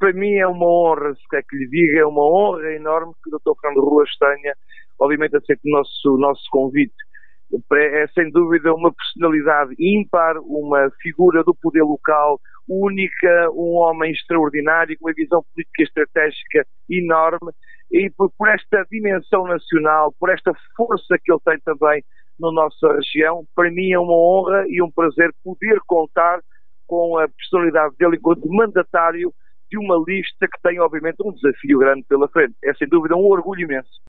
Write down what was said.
para mim é uma honra, se quer que lhe diga, é uma honra enorme que o Dr. Fernando Ruas tenha, obviamente, aceito o nosso convite. É sem dúvida uma personalidade ímpar, uma figura do poder local única, um homem extraordinário, com uma visão política e estratégica enorme, e por esta dimensão nacional, por esta força que ele tem também na nossa região, para mim é uma honra e um prazer poder contar com a personalidade dele enquanto mandatário de uma lista que tem, obviamente, um desafio grande pela frente. É sem dúvida um orgulho imenso.